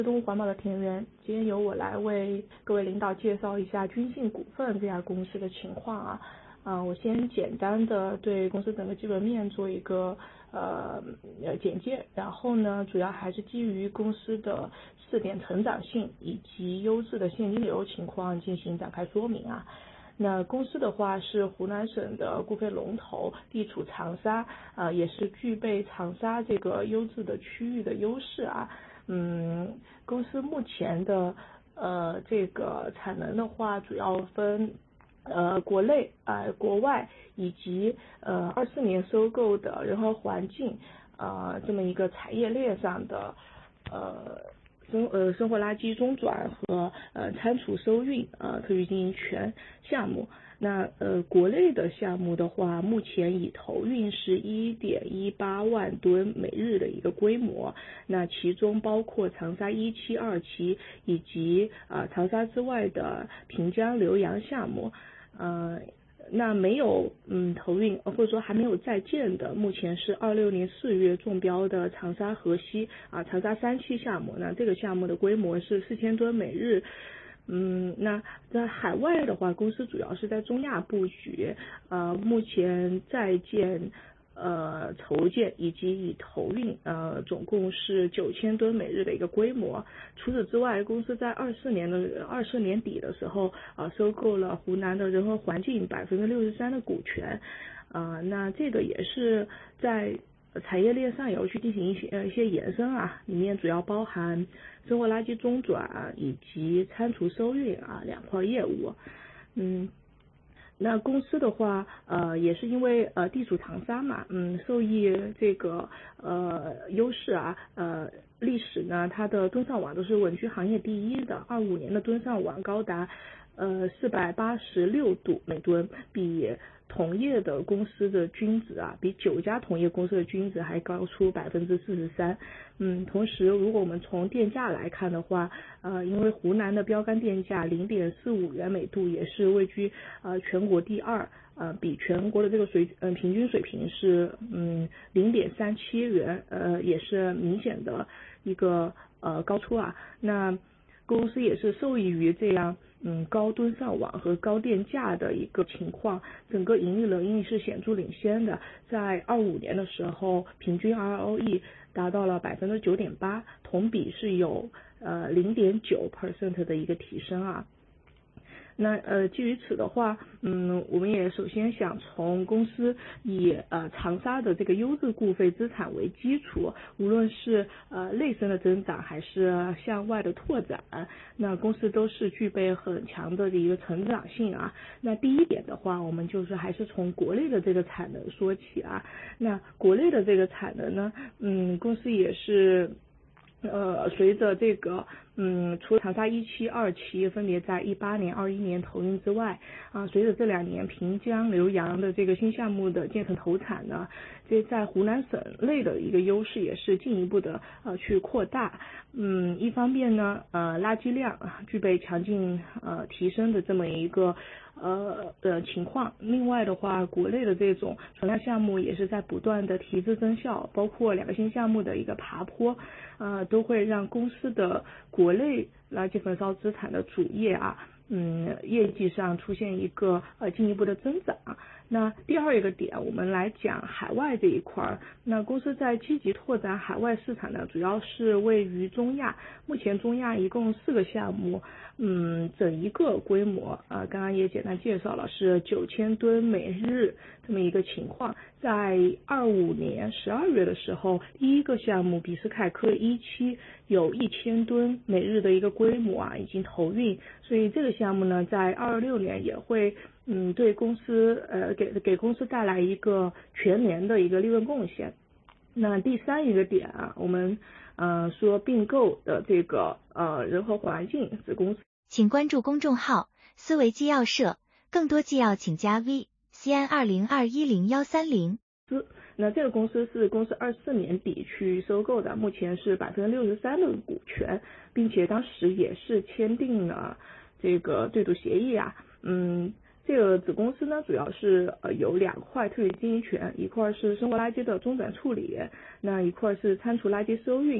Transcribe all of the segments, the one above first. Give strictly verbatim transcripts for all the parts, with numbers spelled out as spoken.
自动环保的田园，今天由我来为各位领导介绍一下君信股份这家公司的情况啊。啊、呃，我先简单的对公司整个基本面做一个呃呃简介，然后呢，主要还是基于公司的试点成长性以及优质的现金流情况进行展开说明啊。那公司的话是湖南省的固废龙头，地处长沙，呃，也是具备长沙这个优质的区域的优势啊。嗯，公司目前的呃这个产能的话，主要分呃国内啊、呃、国外以及呃二四年收购的人和环境呃这么一个产业链上的呃生呃生活垃圾中转和呃仓储收运呃特许经营权项目。那呃国内的项目的话，目前已投运是一点一八万吨每日的一个规模，那其中包括长沙一期、二期以及啊、呃、长沙之外的平江、浏阳项目，呃。那没有嗯投运或者说还没有在建的，目前是二六年四月中标的长沙河西啊长沙三期项目，那这个项目的规模是四千吨每日。嗯，那在海外的话，公司主要是在中亚布局，呃，目前在建。呃，筹建以及已投运，呃，总共是九千吨每日的一个规模。除此之外，公司在二四年的二四年底的时候，呃，收购了湖南的人和环境百分之六十三的股权，呃，那这个也是在产业链上游去进行一些呃一些延伸啊，里面主要包含生活垃圾中转以及仓储收运啊两块业务，嗯。那公司的话，呃，也是因为呃地处长沙嘛，嗯，受益这个呃优势啊，呃，历史呢，它的吨上网都是稳居行业第一的，二五年的吨上网高达呃四百八十六度每吨，比同业的公司的均值啊，比九家同业公司的均值还高出百分之四十三。嗯，同时如果我们从电价来看的话，呃，因为湖南的标杆电价零点四五元每度，也是位居呃全国第二，呃，比全国的这个水嗯、呃、平均水平是嗯零点三七元，呃，也是明显的一个呃高出啊。那公司也是受益于这样嗯高吨上网和高电价的一个情况，整个盈利能力是显著领先的，在二五年的时候，平均 R O E 达到了百分之九点八，同比是有呃零点九 percent 的一个提升啊。那呃，基于此的话，嗯，我们也首先想从公司以呃长沙的这个优质固废资产为基础，无论是呃内生的增长还是向外的拓展，那公司都是具备很强的一个成长性啊。那第一点的话，我们就是还是从国内的这个产能说起啊。那国内的这个产能呢，嗯，公司也是。呃，随着这个，嗯，除了长沙一期、二期分别在一八年、二一年投运之外，啊，随着这两年平江、浏阳的这个新项目的建成投产呢，这在湖南省内的一个优势也是进一步的呃去扩大。嗯，一方面呢，呃，垃圾量具备强劲呃提升的这么一个呃的情况。另外的话，国内的这种存量项目也是在不断的提质增效，包括两个新项目的一个爬坡，呃，都会让公司的国内垃圾焚烧资产的主业啊，嗯，业绩上出现一个呃进一步的增长。那第二一个点，我们来讲海外这一块，那公司在积极拓展海外市场呢，主要是位于中亚。目前中亚一共四个项目，嗯，整一个规模啊、呃，刚刚也简单介绍了，是九千吨每日这么一个情况。在二五年十二月的时候，第一个项目比斯凯科一期有一千吨每日的一个规模啊，已经投运，所以这个项目呢，在二六年也会。嗯，对公司呃给给公司带来一个全年的一个利润贡献。那第三一个点啊，我们呃说并购的这个呃人和环境子公司， 请关注公众号思维纪要社，更多纪要请加 V C N 二零二一零幺三零。 那这个公司是公司二四年底去收购的，目前是百分之六十三的股权，并且当时也是签订了这个对赌协议啊，嗯。这个子公司呢，主要是呃有两块特许经营权，一块是生活垃圾的中转处理，那一块是仓储垃圾收运。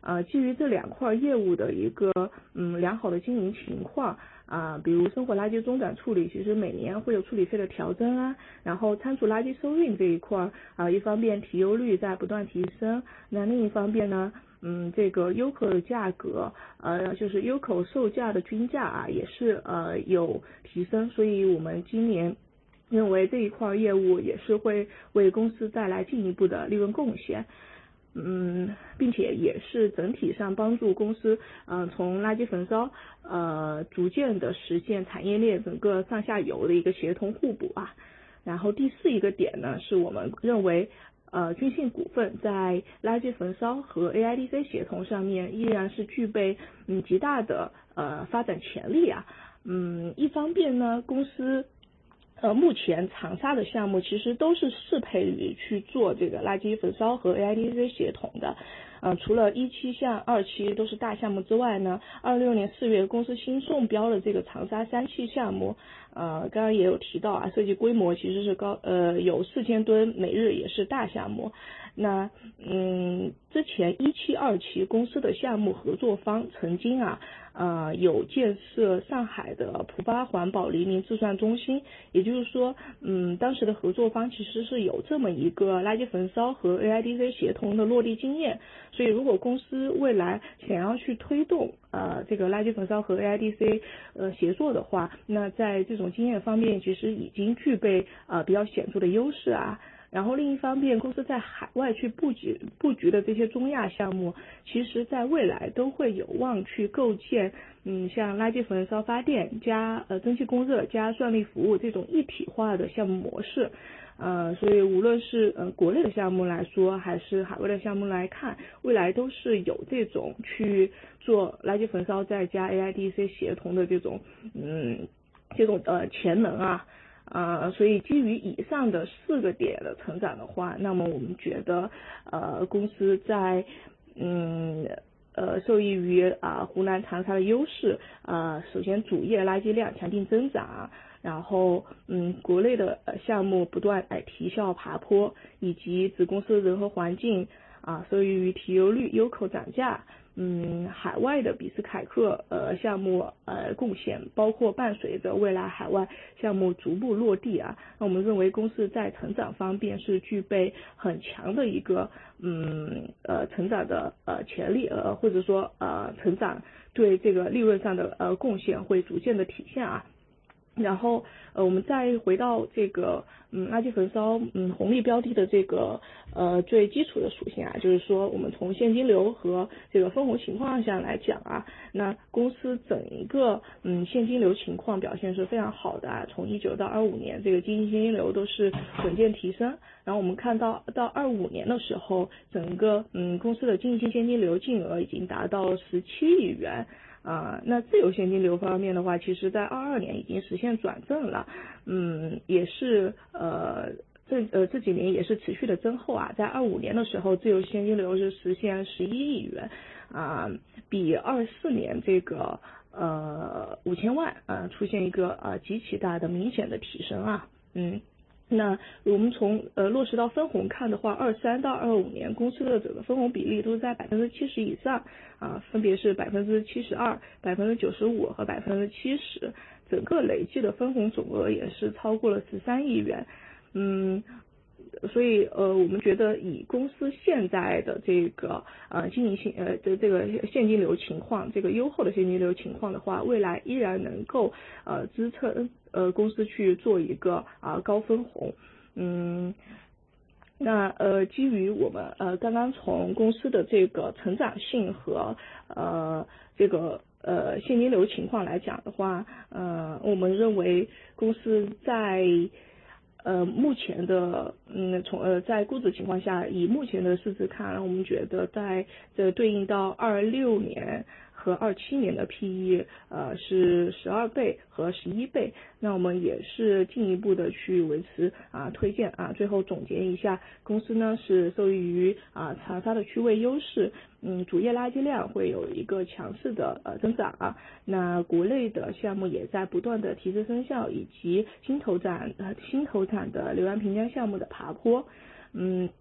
呃，基于这两块业务的一个嗯良好的经营情况啊、呃，比如生活垃圾中转处理，其实每年会有处理费的调整啊，然后仓储垃圾收运这一块啊、呃，一方面提优率在不断提升，那另一方面呢，嗯，这个优口的价格，呃，就是优口售价的均价啊，也是呃有提升，所以我们今年认为这一块业务也是会为公司带来进一步的利润贡献。嗯，并且也是整体上帮助公司，呃，从垃圾焚烧，呃，逐渐的实现产业链整个上下游的一个协同互补啊。然后第四一个点呢，是我们认为，呃，君信股份在垃圾焚烧和 A I D C 协同上面依然是具备嗯极大的呃发展潜力啊。嗯，一方面呢，公司呃，目前长沙的项目其实都是适配于去做这个垃圾焚烧和 A I D C 协同的。呃，除了一期项、二期都是大项目之外呢，二六年四月公司新中标了这个长沙三期项目，呃，刚刚也有提到啊，设计规模其实是高，呃，有四千吨，每日也是大项目。那嗯，之前一期、二期公司的项目合作方曾经啊。呃，有建设上海的浦发环保黎明自算中心，也就是说，嗯，当时的合作方其实是有这么一个垃圾焚烧和 A I D C 协同的落地经验，所以如果公司未来想要去推动呃这个垃圾焚烧和 A I D C 呃协作的话，那在这种经验方面其实已经具备呃比较显著的优势啊。然后另一方面，公司在海外去布局布局的这些中亚项目，其实在未来都会有望去构建，嗯，像垃圾焚烧发电加呃蒸汽供热加算力服务这种一体化的项目模式。呃，所以无论是呃国内的项目来说，还是海外的项目来看，未来都是有这种去做垃圾焚烧再加 A I D C 协同的这种嗯这种呃潜能啊。呃，所以基于以上的四个点的成长的话，那么我们觉得，呃，公司在嗯呃受益于啊、呃、湖南长沙的优势，呃，首先主业垃圾量强劲增长，然后嗯国内的呃项目不断哎提效爬坡，以及子公司人和环境啊受益于提优率、优口涨价。嗯，海外的比斯凯克呃项目呃贡献，包括伴随着未来海外项目逐步落地啊，那我们认为公司在成长方面是具备很强的一个嗯呃成长的呃潜力，呃或者说呃成长对这个利润上的呃贡献会逐渐的体现啊。然后呃我们再回到这个嗯垃圾焚烧嗯红利标的的这个呃最基础的属性啊，就是说我们从现金流和这个分红情况上来讲啊，那公司整一个嗯现金流情况表现是非常好的啊，从一九到二五年这个经营现金流都是稳健提升，然后我们看到到二五年的时候，整个嗯公司的经营现金流净额已经达到十七亿元。啊、呃，那自由现金流方面的话，其实在二二年已经实现转正了，嗯，也是呃这呃这几年也是持续的增厚啊，在二五年的时候，自由现金流是实现十一亿元，啊、呃，比二四年这个呃五千万呃出现一个呃极其大的明显的提升啊，嗯。那我们从呃落实到分红看的话，二三到二五年公司的整个分红比例都是在百分之七十以上啊，分别是百分之七十二、百分之九十五和百分之七十，整个累计的分红总额也是超过了十三亿元，嗯。所以呃，我们觉得以公司现在的这个呃经营性呃的这个现金流情况，这个优厚的现金流情况的话，未来依然能够呃支撑呃公司去做一个啊、呃、高分红，嗯。那呃，基于我们呃刚刚从公司的这个成长性和呃这个呃现金流情况来讲的话，呃，我们认为公司在呃，目前的嗯，从呃在估值情况下，以目前的市值看，我们觉得在这对应到二六年和二七年的 P E 呃是十二倍和十一倍，那我们也是进一步的去维持啊推荐啊。最后总结一下，公司呢是受益于啊长沙的区位优势，嗯，主业垃圾量会有一个强势的呃增长啊。那国内的项目也在不断的提质生效，以及新投展呃新投产的浏阳平江项目的爬坡，嗯。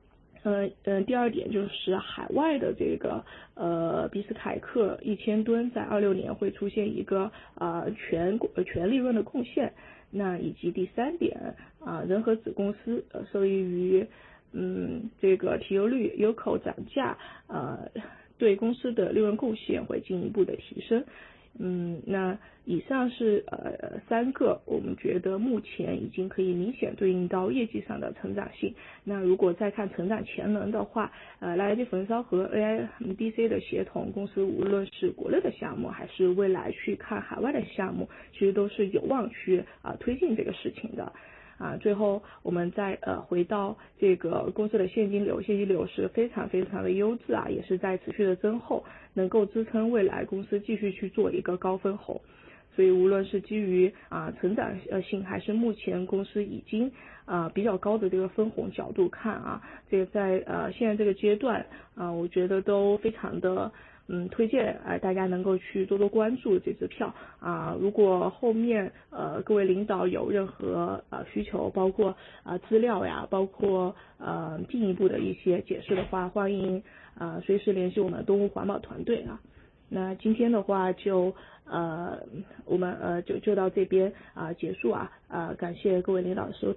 嗯嗯，第二点就是海外的这个呃比斯凯克一千吨在二六年会出现一个呃全全利润的贡献。那以及第三点啊，人和子公司呃受益于嗯这个提优率、优口涨价，呃对公司的利润贡献会进一步的提升。嗯，那以上是呃三个我们觉得目前已经可以明显对应到业绩上的成长性。那如果再看成长潜能的话，呃垃圾焚烧和 A I D C 的协同，公司无论是国内的项目还是未来去看海外的项目，其实都是有望去啊、呃、推进这个事情的。啊，最后我们再呃回到这个公司的现金流，现金流是非常非常的优质啊，也是在持续的增厚，能够支撑未来公司继续去做一个高分红。所以无论是基于啊成长性，还是目前公司已经啊比较高的这个分红角度看啊，这个在呃现在这个阶段啊，我觉得都非常的。嗯，推荐呃大家能够去多多关注这支票啊。如果后面呃各位领导有任何呃需求，包括啊、呃、资料呀，包括呃进一步的一些解释的话，欢迎啊、呃、随时联系我们东吴环保团队啊。那今天的话就呃我们呃就就到这边啊、呃、结束啊啊、呃、感谢各位领导的收。